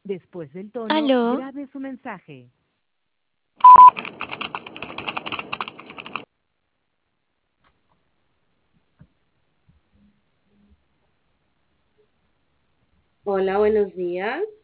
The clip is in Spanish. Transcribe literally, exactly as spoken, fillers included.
Después del tono, Aló, grabe su mensaje. Hola, buenos días.